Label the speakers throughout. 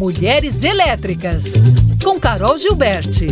Speaker 1: Mulheres Elétricas, com Carol Gilberti.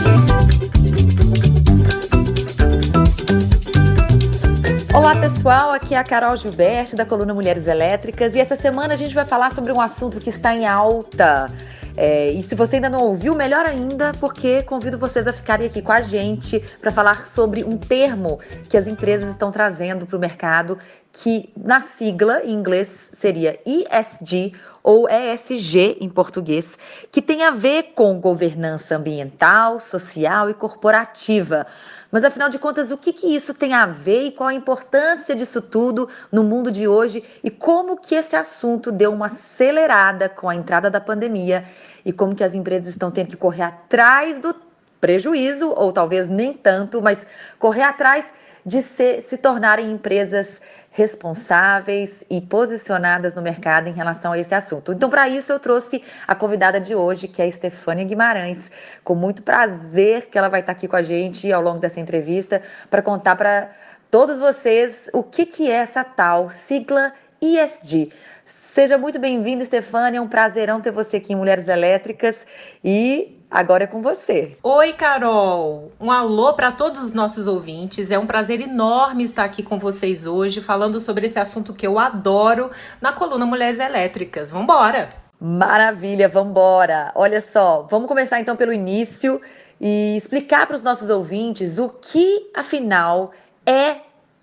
Speaker 2: Olá pessoal, aqui é a Carol Gilberti da coluna Mulheres Elétricas e essa semana a gente vai falar sobre um assunto que está em alta. E se você ainda não ouviu, melhor ainda, porque convido vocês a ficarem aqui com a gente para falar sobre um termo que as empresas estão trazendo para o mercado, que na sigla em inglês seria ESG ou ESG em português, que tem a ver com governança ambiental, social e corporativa. Mas afinal de contas, o que isso tem a ver e qual a importância disso tudo no mundo de hoje e como que esse assunto deu uma acelerada com a entrada da pandemia e como que as empresas estão tendo que correr atrás do prejuízo, ou talvez nem tanto, mas correr atrás de se tornarem empresas responsáveis e posicionadas no mercado em relação a esse assunto. Então, para isso, eu trouxe a convidada de hoje, que é a Estefânia Guimarães, com muito prazer que ela vai estar aqui com a gente ao longo dessa entrevista para contar para todos vocês o que é essa tal sigla ESG. Seja muito bem-vinda, Estefânia, é um prazerão ter você aqui em Mulheres Elétricas e agora é com você.
Speaker 3: Oi, Carol! Um alô para todos os nossos ouvintes. É um prazer enorme estar aqui com vocês hoje, falando sobre esse assunto que eu adoro na coluna Mulheres Elétricas. Vambora!
Speaker 2: Maravilha, vambora! Olha só, vamos começar então pelo início e explicar para os nossos ouvintes o que, afinal, é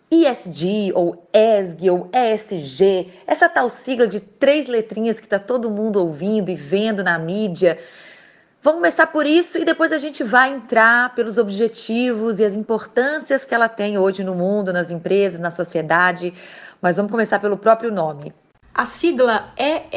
Speaker 2: ESG ou ESG ou ESG, essa tal sigla de 3 letrinhas que está todo mundo ouvindo e vendo na mídia. Vamos começar por isso e depois a gente vai entrar pelos objetivos e as importâncias que ela tem hoje no mundo, nas empresas, na sociedade. Mas vamos começar pelo próprio nome.
Speaker 3: A sigla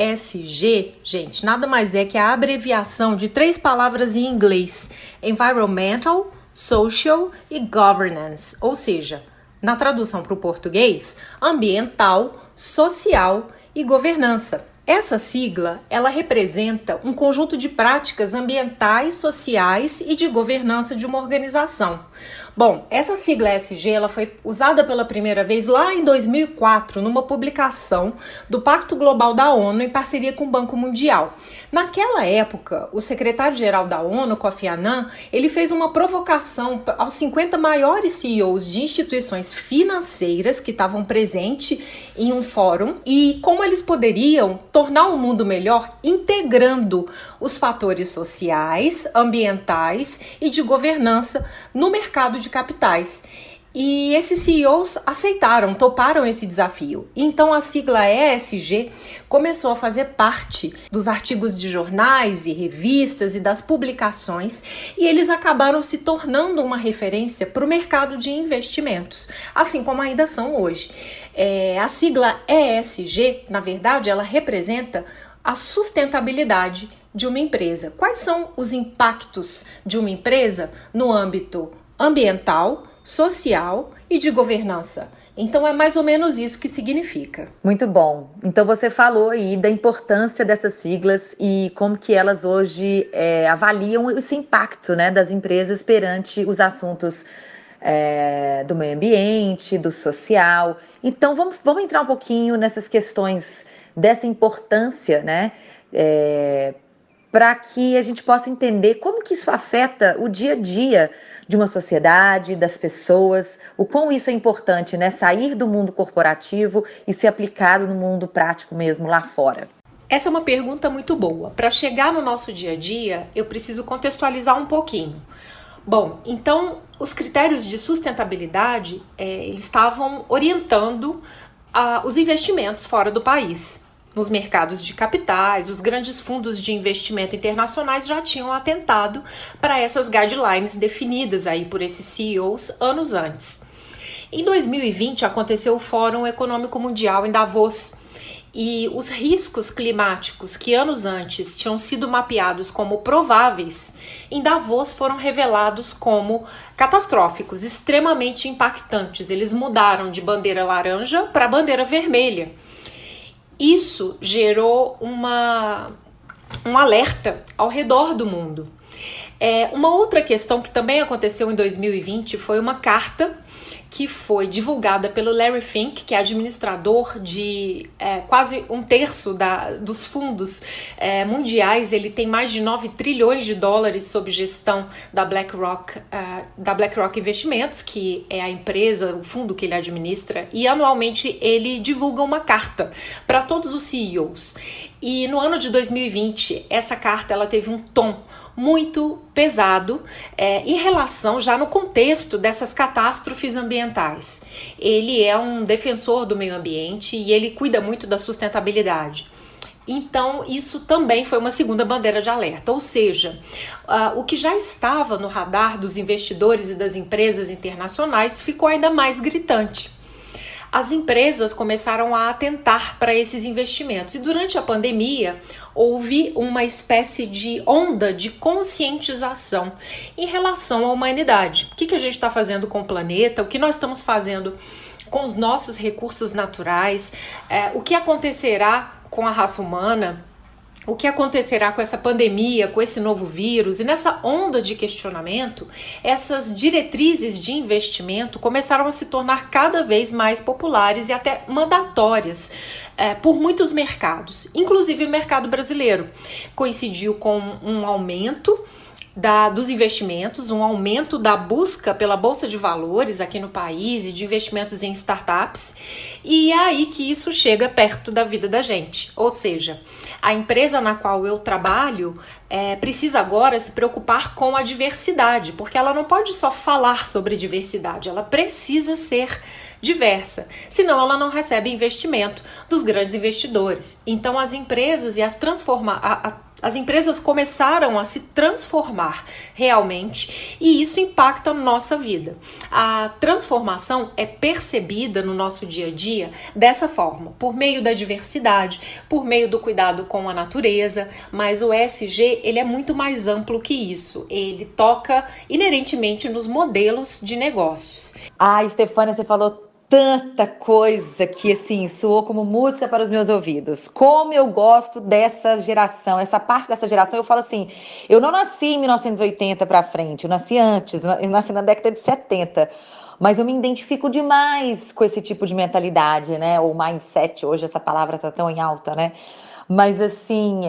Speaker 3: ESG, gente, nada mais é que a abreviação de 3 palavras em inglês: Environmental, Social e Governance. Ou seja, na tradução para o português, ambiental, social e governança. Essa sigla, ela representa um conjunto de práticas ambientais, sociais e de governança de uma organização. Bom, essa sigla ESG, ela foi usada pela primeira vez lá em 2004, numa publicação do Pacto Global da ONU em parceria com o Banco Mundial. Naquela época, o secretário-geral da ONU, Kofi Annan, ele fez uma provocação aos 50 maiores CEOs de instituições financeiras que estavam presentes em um fórum e como eles poderiam tornar o mundo melhor integrando os fatores sociais, ambientais e de governança no mercado de capitais. E esses CEOs aceitaram, toparam esse desafio. Então a sigla ESG começou a fazer parte dos artigos de jornais e revistas e das publicações, e eles acabaram se tornando uma referência para o mercado de investimentos, assim como ainda são hoje. A sigla ESG, na verdade, ela representa a sustentabilidade de uma empresa. Quais são os impactos de uma empresa no âmbito ambiental, social e de governança? Então é mais ou menos isso que significa.
Speaker 2: Muito bom. Então você falou aí da importância dessas siglas e como que elas hoje avaliam esse impacto, né, das empresas perante os assuntos do meio ambiente, do social. Então vamos entrar um pouquinho nessas questões dessa importância, né, para que a gente possa entender como que isso afeta o dia a dia de uma sociedade, das pessoas, o quão isso é importante, né? Sair do mundo corporativo e ser aplicado no mundo prático mesmo lá fora.
Speaker 3: Essa é uma pergunta muito boa. Para chegar no nosso dia a dia, eu preciso contextualizar um pouquinho. Bom, então os critérios de sustentabilidade, eles estavam orientando os investimentos fora do país. Nos mercados de capitais, os grandes fundos de investimento internacionais já tinham atentado para essas guidelines definidas aí por esses CEOs anos antes. Em 2020 aconteceu o Fórum Econômico Mundial em Davos e os riscos climáticos que anos antes tinham sido mapeados como prováveis, em Davos foram revelados como catastróficos, extremamente impactantes. Eles mudaram de bandeira laranja para bandeira vermelha. Isso gerou um alerta ao redor do mundo. Uma outra questão que também aconteceu em 2020 foi uma carta que foi divulgada pelo Larry Fink, que é administrador de quase um terço dos fundos mundiais. Ele tem mais de 9 trilhões de dólares sob gestão da BlackRock Investimentos, que é a empresa, o fundo que ele administra, e anualmente ele divulga uma carta para todos os CEOs. E no ano de 2020, essa carta ela teve um tom muito pesado em relação já no contexto dessas catástrofes ambientais. Ele é um defensor do meio ambiente e ele cuida muito da sustentabilidade. Então, isso também foi uma segunda bandeira de alerta, ou seja, o que já estava no radar dos investidores e das empresas internacionais ficou ainda mais gritante. As empresas começaram a atentar para esses investimentos e durante a pandemia houve uma espécie de onda de conscientização em relação à humanidade. O que a gente está fazendo com o planeta, o que nós estamos fazendo com os nossos recursos naturais, o que acontecerá com a raça humana, o que acontecerá com essa pandemia, com esse novo vírus. E nessa onda de questionamento, essas diretrizes de investimento começaram a se tornar cada vez mais populares e até mandatórias por muitos mercados, inclusive o mercado brasileiro. Coincidiu com um aumento dos investimentos, um aumento da busca pela Bolsa de Valores aqui no país e de investimentos em startups, e é aí que isso chega perto da vida da gente. Ou seja, a empresa na qual eu trabalho precisa agora se preocupar com a diversidade, porque ela não pode só falar sobre diversidade, ela precisa ser diversa, senão ela não recebe investimento dos grandes investidores. Então as empresas e as empresas começaram a se transformar realmente e isso impacta a nossa vida. A transformação é percebida no nosso dia a dia dessa forma, por meio da diversidade, por meio do cuidado com a natureza, mas o ESG ele é muito mais amplo que isso. Ele toca inerentemente nos modelos de negócios.
Speaker 2: Stefânia, você falou tanta coisa que, assim, soou como música para os meus ouvidos. Como eu gosto dessa geração, essa parte dessa geração. Eu falo assim, eu não nasci em 1980 para frente, eu nasci antes, eu nasci na década de 70. Mas eu me identifico demais com esse tipo de mentalidade, né? Ou mindset, hoje essa palavra tá tão em alta, né? Mas, assim,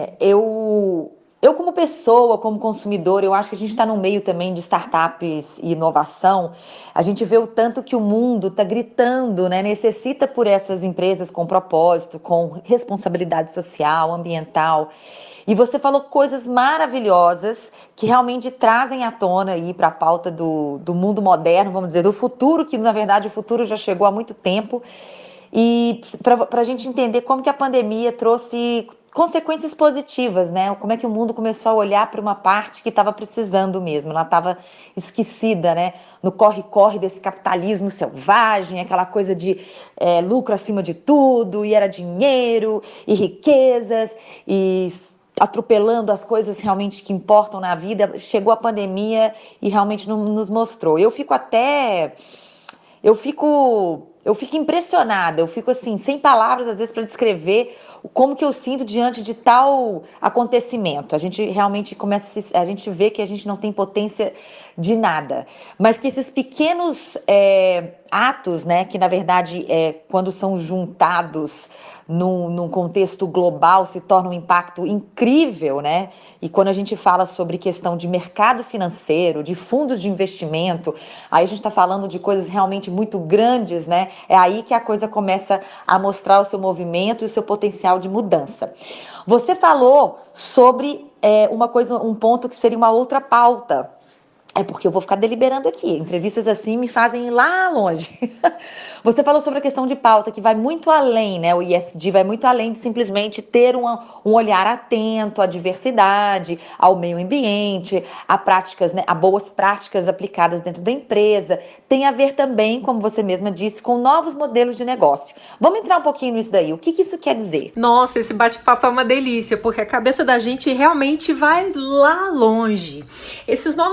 Speaker 2: eu como pessoa, como consumidor, eu acho que a gente está no meio também de startups e inovação. A gente vê o tanto que o mundo está gritando, né? Necessita por essas empresas com propósito, com responsabilidade social, ambiental. E você falou coisas maravilhosas que realmente trazem à tona aí para a pauta do mundo moderno, vamos dizer, do futuro, que na verdade o futuro já chegou há muito tempo. E para a gente entender como que a pandemia trouxe consequências positivas, né? Como é que o mundo começou a olhar para uma parte que estava precisando mesmo, ela estava esquecida, né? No corre-corre desse capitalismo selvagem, aquela coisa de lucro acima de tudo, e era dinheiro, e riquezas, e atropelando as coisas realmente que importam na vida. Chegou a pandemia e realmente nos mostrou. Eu fico impressionada, eu fico assim, sem palavras às vezes para descrever como que eu sinto diante de tal acontecimento. A gente realmente a gente vê que a gente não tem potência de nada, mas que esses pequenos atos, né, que na verdade quando são juntados num contexto global se torna um impacto incrível, né? E quando a gente fala sobre questão de mercado financeiro, de fundos de investimento, aí a gente está falando de coisas realmente muito grandes, né? É aí que a coisa começa a mostrar o seu movimento e o seu potencial de mudança. Você falou sobre um ponto que seria uma outra pauta. É porque eu vou ficar deliberando aqui. Entrevistas assim me fazem ir lá longe. Você falou sobre a questão de pauta que vai muito além, né? O ESG vai muito além de simplesmente ter um olhar atento à diversidade, ao meio ambiente, a práticas, né? A boas práticas aplicadas dentro da empresa. Tem a ver também, como você mesma disse, com novos modelos de negócio. Vamos entrar um pouquinho nisso daí. O que isso quer dizer?
Speaker 3: Nossa, esse bate-papo é uma delícia, porque a cabeça da gente realmente vai lá longe. Esses novos modelos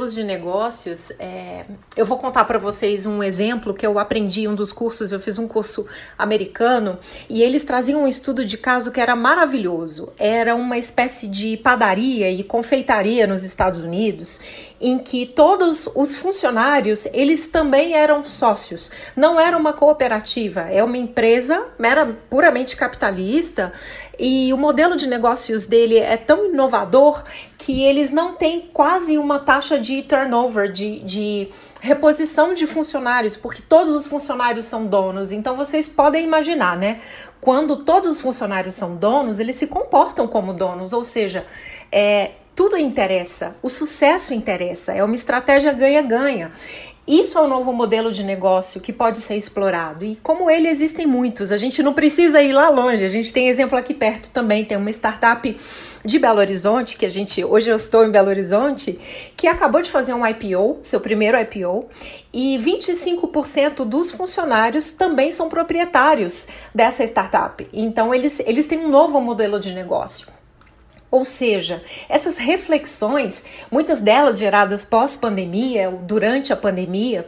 Speaker 3: modelos de negócios, eu vou contar para vocês um exemplo que eu aprendi em um dos cursos. Eu fiz um curso americano e eles traziam um estudo de caso que era maravilhoso. Era uma espécie de padaria e confeitaria nos Estados Unidos, em que todos os funcionários, eles também eram sócios. Não era uma cooperativa, é uma empresa, era puramente capitalista, e o modelo de negócios dele é tão inovador que eles não têm quase uma taxa de turnover, de reposição de funcionários, porque todos os funcionários são donos. Então vocês podem imaginar, né? Quando todos os funcionários são donos, eles se comportam como donos, ou seja, tudo interessa, o sucesso interessa, é uma estratégia ganha-ganha. Isso é um novo modelo de negócio que pode ser explorado, e como ele existem muitos, a gente não precisa ir lá longe, a gente tem exemplo aqui perto também. Tem uma startup de Belo Horizonte, hoje eu estou em Belo Horizonte, que acabou de fazer um IPO, seu primeiro IPO, e 25% dos funcionários também são proprietários dessa startup. Então eles têm um novo modelo de negócio. Ou seja, essas reflexões, muitas delas geradas pós-pandemia, durante a pandemia,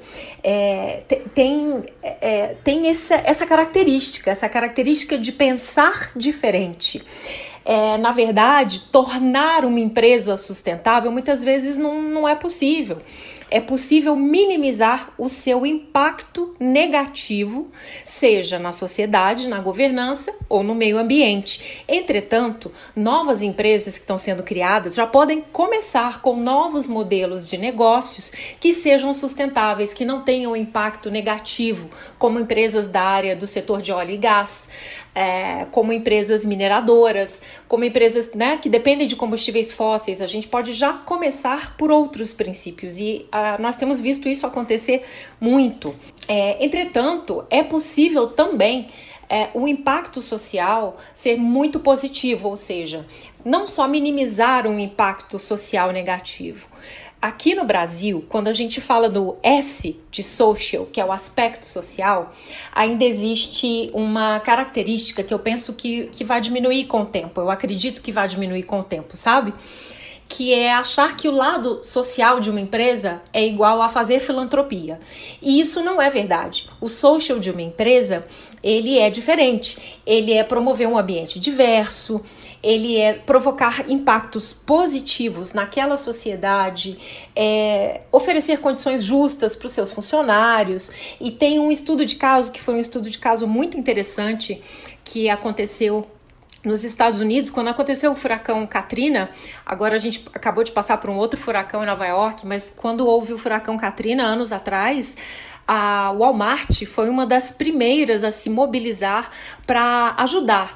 Speaker 3: tem essa característica de pensar diferente. Na verdade, tornar uma empresa sustentável muitas vezes não é possível. É possível minimizar o seu impacto negativo, seja na sociedade, na governança ou no meio ambiente. Entretanto, novas empresas que estão sendo criadas já podem começar com novos modelos de negócios que sejam sustentáveis, que não tenham impacto negativo, como empresas da área do setor de óleo e gás, como empresas mineradoras, como empresas, né, que dependem de combustíveis fósseis. A gente pode já começar por outros princípios e nós temos visto isso acontecer muito. Entretanto, é possível também o impacto social ser muito positivo, ou seja, não só minimizar um impacto social negativo. Aqui no Brasil, quando a gente fala do S de social, que é o aspecto social, ainda existe uma característica que eu penso que vai diminuir com o tempo. Eu acredito que vai diminuir com o tempo, sabe? Que é achar que o lado social de uma empresa é igual a fazer filantropia. E isso não é verdade. O social de uma empresa, ele é diferente. Ele é promover um ambiente diverso, ele é provocar impactos positivos naquela sociedade, oferecer condições justas para os seus funcionários. E tem um estudo de caso, que foi um estudo de caso muito interessante, que aconteceu nos Estados Unidos, quando aconteceu o furacão Katrina. Agora a gente acabou de passar por um outro furacão em Nova York, mas quando houve o furacão Katrina, anos atrás, a Walmart foi uma das primeiras a se mobilizar para ajudar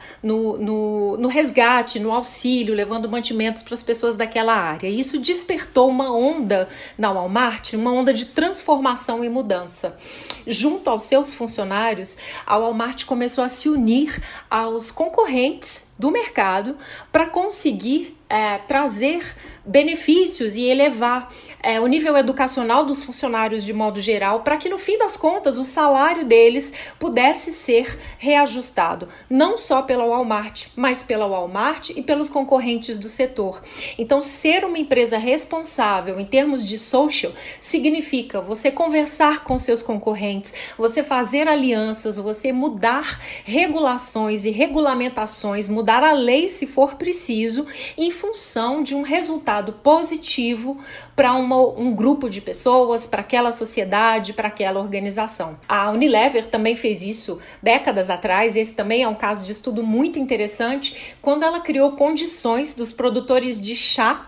Speaker 3: no resgate, no auxílio, levando mantimentos para as pessoas daquela área. E isso despertou uma onda na Walmart, uma onda de transformação e mudança. Junto aos seus funcionários, a Walmart começou a se unir aos concorrentes do mercado para conseguir trazer benefícios e elevar o nível educacional dos funcionários de modo geral, para que no fim das contas o salário deles pudesse ser reajustado, não só pela Walmart, mas pela Walmart e pelos concorrentes do setor. Então, ser uma empresa responsável em termos de social significa você conversar com seus concorrentes, você fazer alianças, você mudar regulações e regulamentações, mudar a lei se for preciso, em função de um resultado positivo para um grupo de pessoas, para aquela sociedade, para aquela organização. A Unilever também fez isso décadas atrás. Esse também é um caso de estudo muito interessante, quando ela criou condições dos produtores de chá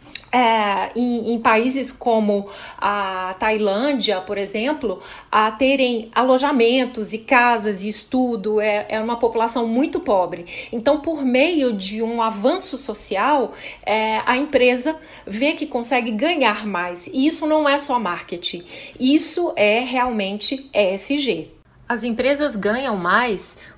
Speaker 3: em países como a Tailândia, por exemplo, a terem alojamentos e casas e estudo. É uma população muito pobre. Então, por meio de um avanço social, a empresa vê que consegue ganhar mais. E isso não é só marketing, isso é realmente ESG. As empresas ganham mais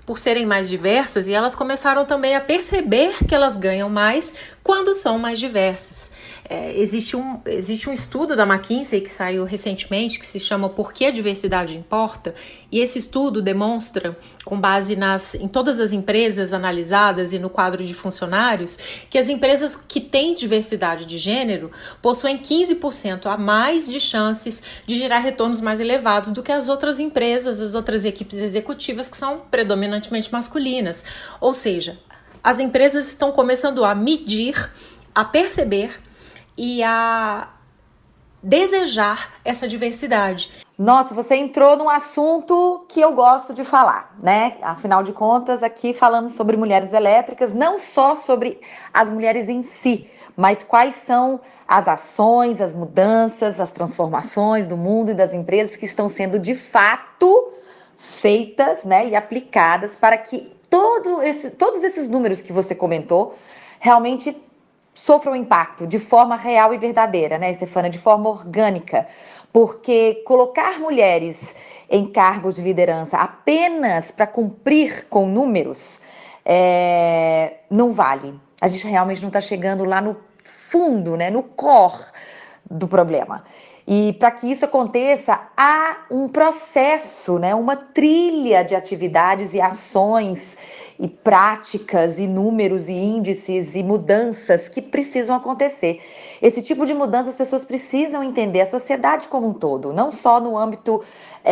Speaker 3: por serem mais diversas, e elas começaram também a perceber que elas ganham mais quando são mais diversas. Existe um estudo da McKinsey que saiu recentemente, que se chama Por que a Diversidade Importa? E esse estudo demonstra, com base em todas as empresas analisadas e no quadro de funcionários, que as empresas que têm diversidade de gênero possuem 15% a mais de chances de gerar retornos mais elevados do que as outras empresas, as outras equipes executivas que são predominantemente masculinas. Ou seja, as empresas estão começando a medir, a perceber e a desejar essa diversidade.
Speaker 2: Nossa, você entrou num assunto que eu gosto de falar, né? Afinal de contas, aqui falamos sobre mulheres elétricas, não só sobre as mulheres em si, mas quais são as ações, as mudanças, as transformações do mundo e das empresas que estão sendo de fato feitas, né, e aplicadas para que todos esses números que você comentou realmente sofram impacto de forma real e verdadeira, né, Stefana, de forma orgânica, porque colocar mulheres em cargos de liderança apenas para cumprir com números não vale. A gente realmente não está chegando lá no fundo, né, no core do problema. E para que isso aconteça, há um processo, né, uma trilha de atividades e ações e práticas e números e índices e mudanças que precisam acontecer. Esse tipo de mudança as pessoas precisam entender, a sociedade como um todo, não só no âmbito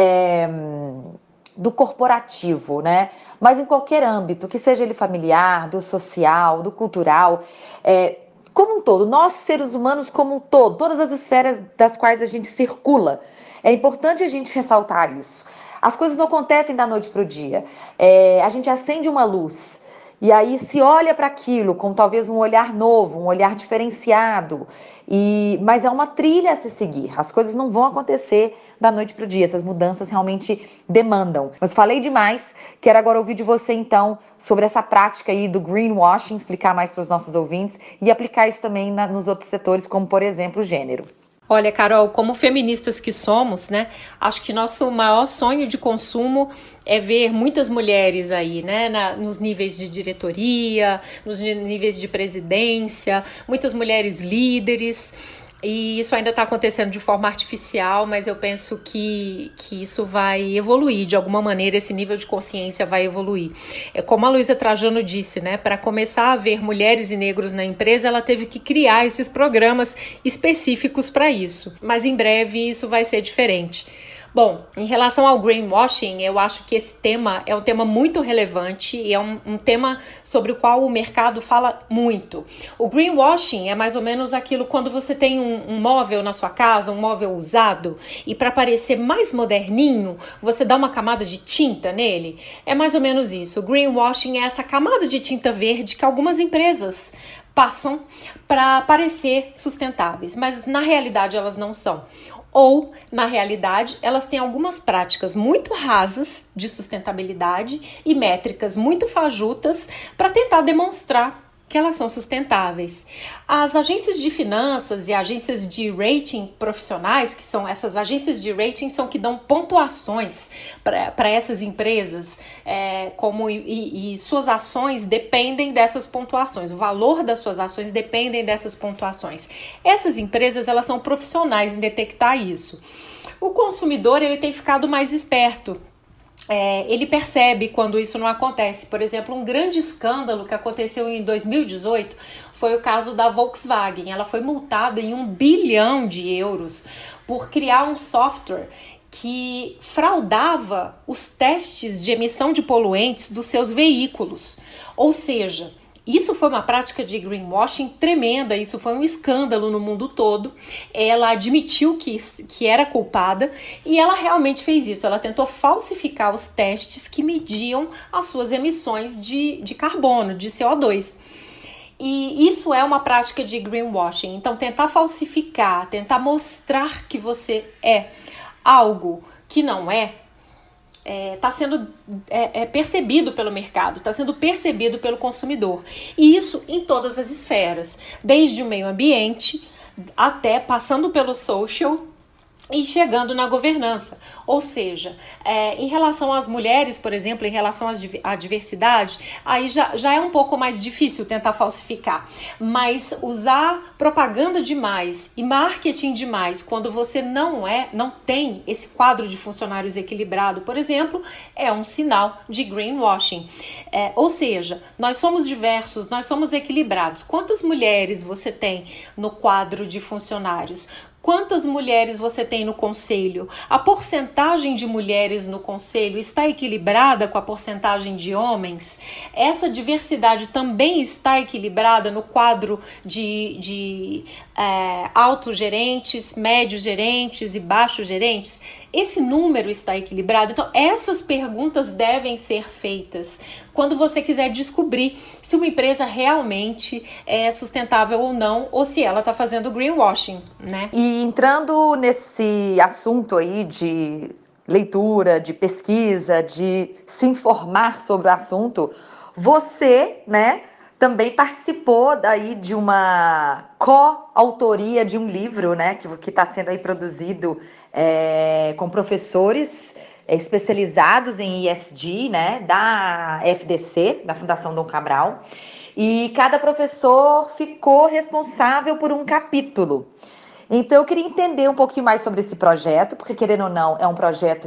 Speaker 2: do corporativo, né? Mas em qualquer âmbito, que seja ele familiar, do social, do cultural, como um todo, nós seres humanos como um todo, todas as esferas das quais a gente circula. É importante a gente ressaltar isso. As coisas não acontecem da noite para o dia. A gente acende uma luz e aí se olha para aquilo com talvez um olhar novo, um olhar diferenciado. Mas é uma trilha a se seguir. As coisas não vão acontecer da noite para o dia. Essas mudanças realmente demandam. Mas falei demais. Quero agora ouvir de você, então, sobre essa prática aí do greenwashing, explicar mais para os nossos ouvintes e aplicar isso também nos outros setores, como, por exemplo, o gênero.
Speaker 3: Olha, Carol, como feministas que somos, né, acho que nosso maior sonho de consumo é ver muitas mulheres aí, né, nos níveis de diretoria, nos níveis de presidência, muitas mulheres líderes. E isso ainda está acontecendo de forma artificial, mas eu penso que isso vai evoluir, de alguma maneira esse nível de consciência vai evoluir. Como a Luísa Trajano disse, né, para começar a ver mulheres e negros na empresa, ela teve que criar esses programas específicos para isso. Mas em breve isso vai ser diferente. Bom, em relação ao greenwashing, eu acho que esse tema é um tema muito relevante e é um tema sobre o qual o mercado fala muito. O greenwashing é mais ou menos aquilo quando você tem um móvel na sua casa, um móvel usado, e para parecer mais moderninho, você dá uma camada de tinta nele. É mais ou menos isso. O greenwashing é essa camada de tinta verde que algumas empresas passam para parecer sustentáveis, mas na realidade elas não são. Ou, na realidade, elas têm algumas práticas muito rasas de sustentabilidade e métricas muito fajutas para tentar demonstrar que elas são sustentáveis. As agências de finanças e agências de rating profissionais, que são essas agências de rating, são que dão pontuações para essas empresas, e suas ações dependem dessas pontuações. O valor das suas ações dependem dessas pontuações. Essas empresas, elas são profissionais em detectar isso. O consumidor, ele tem ficado mais esperto. Ele percebe quando isso não acontece. Por exemplo, um grande escândalo que aconteceu em 2018 foi o caso da Volkswagen. Ela foi multada em 1 bilhão de euros por criar um software que fraudava os testes de emissão de poluentes dos seus veículos. Ou seja, isso foi uma prática de greenwashing tremenda, isso foi um escândalo no mundo todo. Ela admitiu que era culpada e ela realmente fez isso. Ela tentou falsificar os testes que mediam as suas emissões de carbono, de CO2. E isso é uma prática de greenwashing. Então, tentar falsificar, tentar mostrar que você é algo que não está sendo percebido pelo mercado, está sendo percebido pelo consumidor. E isso em todas as esferas, desde o meio ambiente até passando pelo social e chegando na governança. Ou seja, em relação às mulheres, por exemplo, em relação à diversidade, aí já é um pouco mais difícil tentar falsificar. Mas usar propaganda demais e marketing demais quando você não tem esse quadro de funcionários equilibrado, por exemplo, é um sinal de greenwashing. Ou seja, nós somos diversos, nós somos equilibrados. Quantas mulheres você tem no quadro de funcionários? Quantas mulheres você tem no conselho? A porcentagem de mulheres no conselho está equilibrada com a porcentagem de homens? Essa diversidade também está equilibrada no quadro de altos gerentes, médios gerentes e baixos gerentes? Esse número está equilibrado? Então, essas perguntas devem ser feitas quando você quiser descobrir se uma empresa realmente é sustentável ou não, ou se ela está fazendo greenwashing, né?
Speaker 2: E entrando nesse assunto aí de leitura, de pesquisa, de se informar sobre o assunto, você, né, também participou daí de uma coautoria de um livro, né, que está sendo aí produzido com professores especializados em ESG, né, da FDC, da Fundação Dom Cabral, e cada professor ficou responsável por um capítulo. Então, eu queria entender um pouquinho mais sobre esse projeto, porque, querendo ou não, é um projeto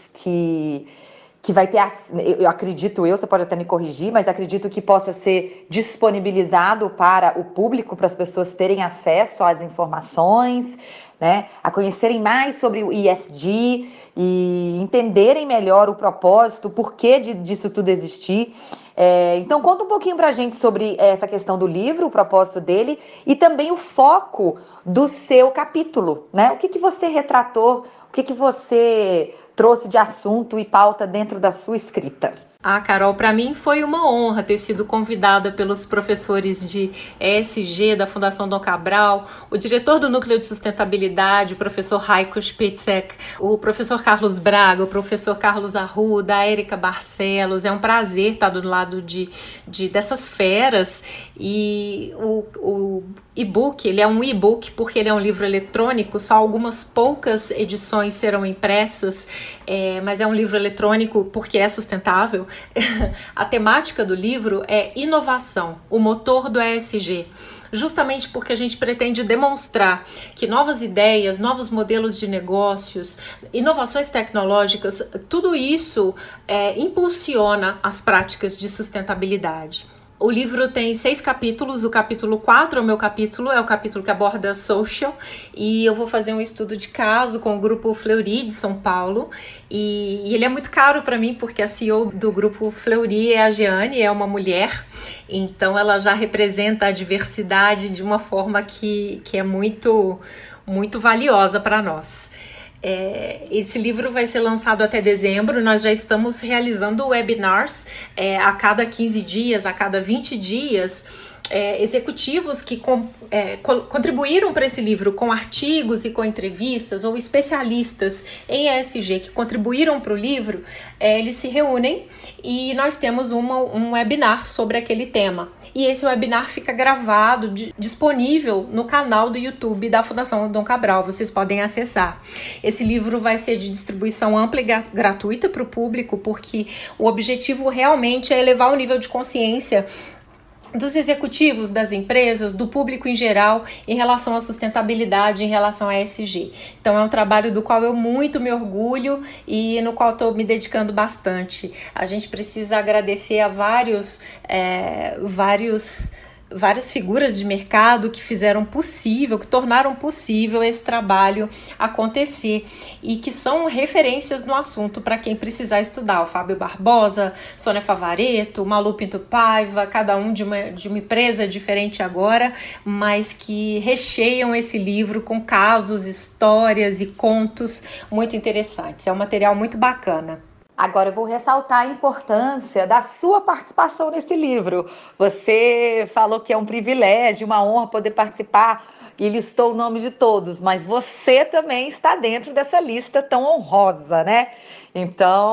Speaker 2: que vai ter, eu acredito, você pode até me corrigir, mas acredito que possa ser disponibilizado para o público, para as pessoas terem acesso às informações, né, a conhecerem mais sobre o ESG e entenderem melhor o propósito, o porquê disso tudo existir. Então, conta um pouquinho pra gente sobre essa questão do livro, o propósito dele e também o foco do seu capítulo, né? O que você retratou, o que você trouxe de assunto e pauta dentro da sua escrita?
Speaker 3: Carol, para mim foi uma honra ter sido convidada pelos professores de ESG da Fundação Dom Cabral, o diretor do Núcleo de Sustentabilidade, o professor Heiko Spitzek, o professor Carlos Braga, o professor Carlos Arruda, a Érica Barcelos. É um prazer estar do lado dessas feras. E o e-book, ele é um e-book porque ele é um livro eletrônico, só algumas poucas edições serão impressas, mas é um livro eletrônico porque é sustentável. A temática do livro é inovação, o motor do ESG, justamente porque a gente pretende demonstrar que novas ideias, novos modelos de negócios, inovações tecnológicas, tudo isso impulsiona as práticas de sustentabilidade. O livro tem 6 capítulos, o capítulo 4 é o meu capítulo, é o capítulo que aborda social, e eu vou fazer um estudo de caso com o Grupo Fleury de São Paulo, e ele é muito caro para mim, porque a CEO do Grupo Fleury é a Jeane, é uma mulher, então ela já representa a diversidade de uma forma que é muito, muito valiosa para nós. Esse livro vai ser lançado até dezembro. Nós já estamos realizando webinars a cada 15 dias, a cada 20 dias, executivos que contribuíram para esse livro com artigos e com entrevistas, ou especialistas em ESG que contribuíram para o livro, eles se reúnem e nós temos um webinar sobre aquele tema. E esse webinar fica gravado, disponível no canal do YouTube da Fundação Dom Cabral, vocês podem acessar. Esse livro vai ser de distribuição ampla e gratuita para o público, porque o objetivo realmente é elevar o nível de consciência dos executivos das empresas, do público em geral, em relação à sustentabilidade, em relação à ESG. Então é um trabalho do qual eu muito me orgulho e no qual estou me dedicando bastante. A gente precisa agradecer a várias figuras de mercado que fizeram possível, que tornaram possível esse trabalho acontecer e que são referências no assunto para quem precisar estudar. O Fábio Barbosa, Sônia Favaretto, o Malu Pinto Paiva, cada um de uma empresa diferente agora, mas que recheiam esse livro com casos, histórias e contos muito interessantes. É um material muito bacana.
Speaker 2: Agora eu vou ressaltar a importância da sua participação nesse livro. Você falou que é um privilégio, uma honra poder participar e listou o nome de todos, mas você também está dentro dessa lista tão honrosa, né?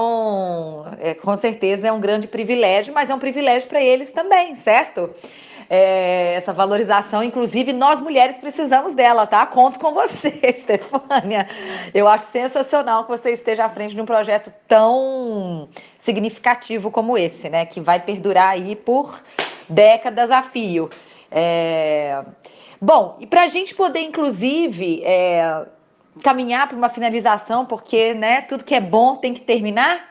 Speaker 2: Então, com certeza é um grande privilégio, mas é um privilégio para eles também, certo? essa valorização. Inclusive, nós mulheres precisamos dela, tá? Conto com você, Stefânia. Eu acho sensacional que você esteja à frente de um projeto tão significativo como esse, né? Que vai perdurar aí por décadas a fio. Bom, e para a gente poder, inclusive, caminhar para uma finalização, porque, né, tudo que é bom tem que terminar.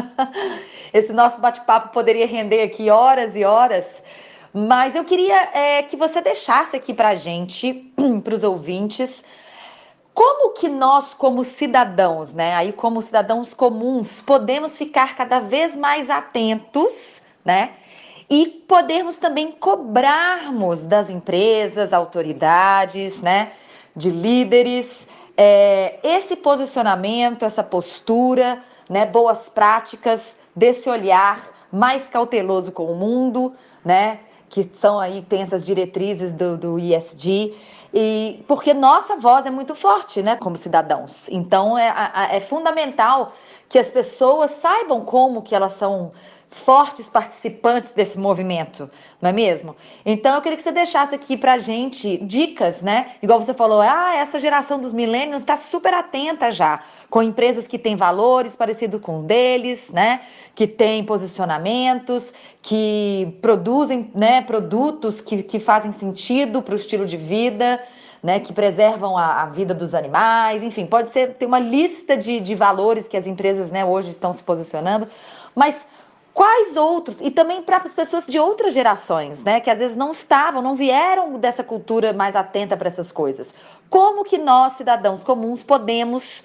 Speaker 2: Esse nosso bate-papo poderia render aqui horas e horas, mas eu queria que você deixasse aqui para a gente, para os ouvintes, como que nós, como cidadãos, né, aí como cidadãos comuns, podemos ficar cada vez mais atentos, né, e podermos também cobrarmos das empresas, autoridades, né, de líderes, esse posicionamento, essa postura, né, boas práticas, desse olhar mais cauteloso com o mundo, né, que são aí, tem essas diretrizes do ESG, e porque nossa voz é muito forte, né, como cidadãos. Então é fundamental que as pessoas saibam como que elas são fortes participantes desse movimento, não é mesmo? Então eu queria que você deixasse aqui pra gente dicas, né? Igual você falou, essa geração dos millennials está super atenta já, com empresas que têm valores parecidos com o deles, né? Que têm posicionamentos, que produzem, né, produtos que fazem sentido para o estilo de vida, né, que preservam a vida dos animais, enfim, pode ser, tem uma lista de valores que as empresas, né, hoje estão se posicionando, mas quais outros? E também para as pessoas de outras gerações, né? Que às vezes não vieram dessa cultura mais atenta para essas coisas. Como que nós, cidadãos comuns, podemos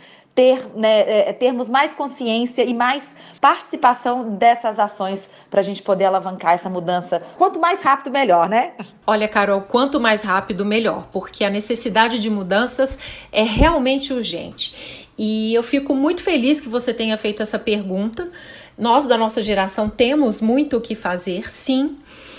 Speaker 2: termos mais consciência e mais participação dessas ações para a gente poder alavancar essa mudança? Quanto mais rápido, melhor, né?
Speaker 3: Olha, Carol, quanto mais rápido, melhor, porque a necessidade de mudanças é realmente urgente. E eu fico muito feliz que você tenha feito essa pergunta. Nós, da nossa geração, temos muito o que fazer, sim.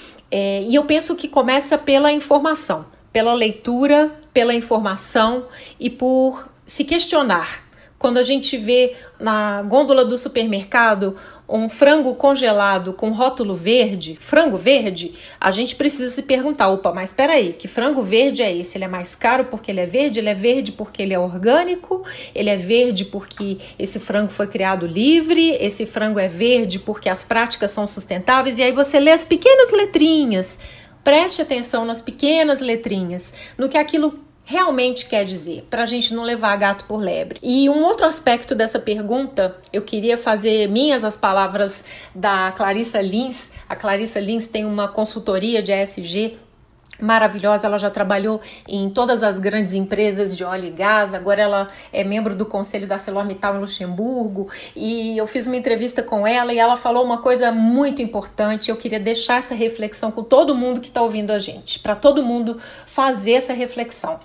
Speaker 3: E eu penso que começa pela informação, pela leitura, pela informação e por se questionar. Quando a gente vê na gôndola do supermercado um frango congelado com rótulo verde, frango verde, a gente precisa se perguntar, mas espera aí, que frango verde é esse? Ele é mais caro porque ele é verde porque ele é orgânico, ele é verde porque esse frango foi criado livre, esse frango é verde porque as práticas são sustentáveis, e aí você lê as pequenas letrinhas, preste atenção nas pequenas letrinhas, no que aquilo realmente quer dizer, para a gente não levar gato por lebre. E um outro aspecto dessa pergunta, eu queria fazer minhas as palavras da Clarissa Lins. A Clarissa Lins tem uma consultoria de ESG maravilhosa, ela já trabalhou em todas as grandes empresas de óleo e gás, agora ela é membro do conselho da ArcelorMittal em Luxemburgo, e eu fiz uma entrevista com ela e ela falou uma coisa muito importante. Eu queria deixar essa reflexão com todo mundo que está ouvindo a gente, para todo mundo fazer essa reflexão.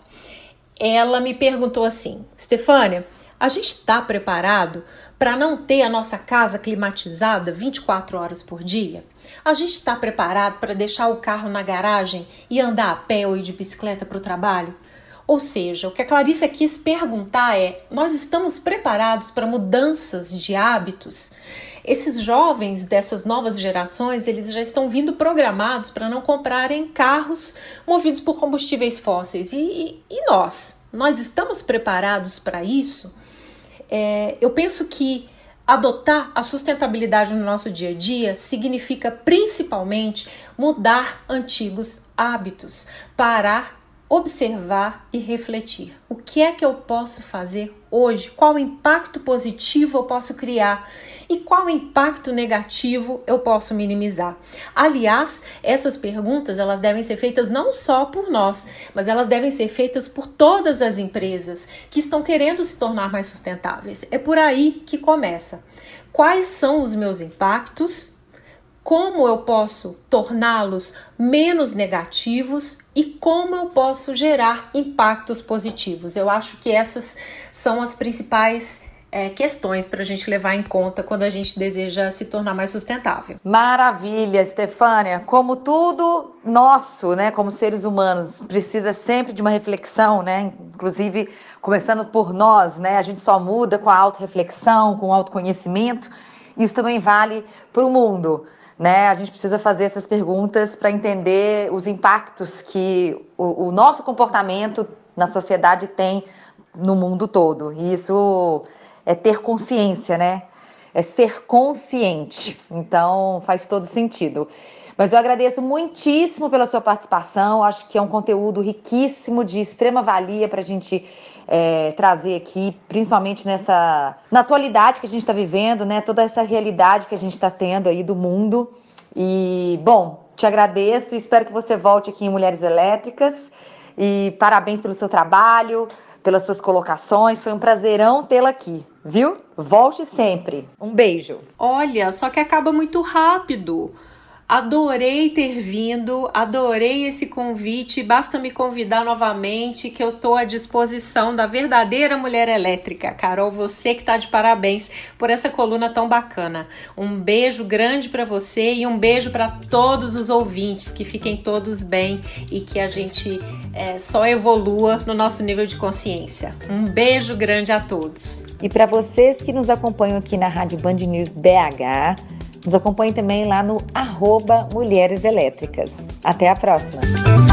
Speaker 3: Ela me perguntou assim: Stefânia, a gente está preparado para não ter a nossa casa climatizada 24 horas por dia? A gente está preparado para deixar o carro na garagem e andar a pé ou ir de bicicleta para o trabalho? Ou seja, o que a Clarissa quis perguntar é: nós estamos preparados para mudanças de hábitos? Esses jovens dessas novas gerações, eles já estão vindo programados para não comprarem carros movidos por combustíveis fósseis. E nós estamos preparados para isso? Eu penso que adotar a sustentabilidade no nosso dia a dia significa principalmente mudar antigos hábitos, parar, observar e refletir. O que é que eu posso fazer hoje? Qual impacto positivo eu posso criar? E qual impacto negativo eu posso minimizar? Aliás, essas perguntas elas devem ser feitas não só por nós, mas elas devem ser feitas por todas as empresas que estão querendo se tornar mais sustentáveis. É por aí que começa. Quais são os meus impactos? Como eu posso torná-los menos negativos e como eu posso gerar impactos positivos? Eu acho que essas são as principais questões para a gente levar em conta quando a gente deseja se tornar mais sustentável.
Speaker 2: Maravilha, Stefânia. Como tudo nosso, né, como seres humanos, precisa sempre de uma reflexão, né? Inclusive, começando por nós, né? A gente só muda com a autorreflexão, com o autoconhecimento. Isso também vale para o mundo. né? A gente precisa fazer essas perguntas para entender os impactos que o nosso comportamento na sociedade tem no mundo todo. E isso é ter consciência, né? É ser consciente. Então, faz todo sentido. Mas eu agradeço muitíssimo pela sua participação. Acho que é um conteúdo riquíssimo, de extrema valia para a gente trazer aqui, principalmente na atualidade que a gente está vivendo, né? Toda essa realidade que a gente está tendo aí do mundo. E, bom, te agradeço e espero que você volte aqui em Mulheres Elétricas. E parabéns pelo seu trabalho, pelas suas colocações. Foi um prazerão tê-la aqui, viu? Volte sempre. Um beijo.
Speaker 3: Olha, só que acaba muito rápido. Adorei ter vindo, adorei esse convite, basta me convidar novamente que eu estou à disposição da verdadeira mulher elétrica. Carol, você que está de parabéns por essa coluna tão bacana. Um beijo grande para você e um beijo para todos os ouvintes, que fiquem todos bem e que a gente só evolua no nosso nível de consciência. Um beijo grande a todos.
Speaker 2: E para vocês que nos acompanham aqui na Rádio Band News BH, nos acompanhe também lá no @Mulheres Elétricas. Até a próxima!